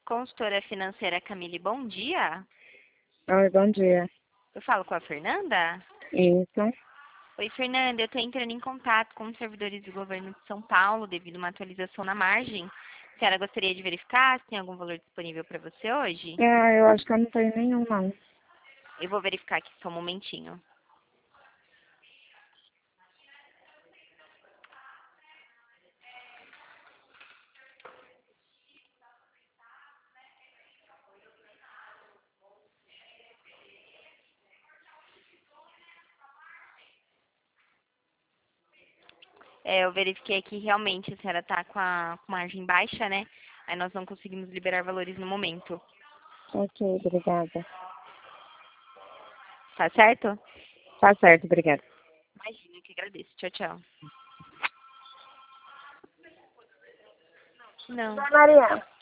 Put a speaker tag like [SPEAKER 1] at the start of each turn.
[SPEAKER 1] Consultora financeira Camille, bom dia.
[SPEAKER 2] Oi, bom dia.
[SPEAKER 1] Eu falo com a Fernanda?
[SPEAKER 2] Isso.
[SPEAKER 1] Oi, Fernanda, eu estou entrando em contato com os servidores do governo de São Paulo devido a uma atualização na margem. A senhora gostaria de verificar se tem algum valor disponível para você hoje?
[SPEAKER 2] Eu acho que eu não tenho nenhum, não.
[SPEAKER 1] Eu vou verificar aqui só um momentinho. Eu verifiquei aqui realmente a senhora está com margem baixa, né? Aí nós não conseguimos liberar valores no momento.
[SPEAKER 2] Ok, obrigada.
[SPEAKER 1] Tá certo?
[SPEAKER 2] Tá certo, obrigada.
[SPEAKER 1] Imagina, eu que agradeço. Tchau, tchau. Não.
[SPEAKER 2] Maria.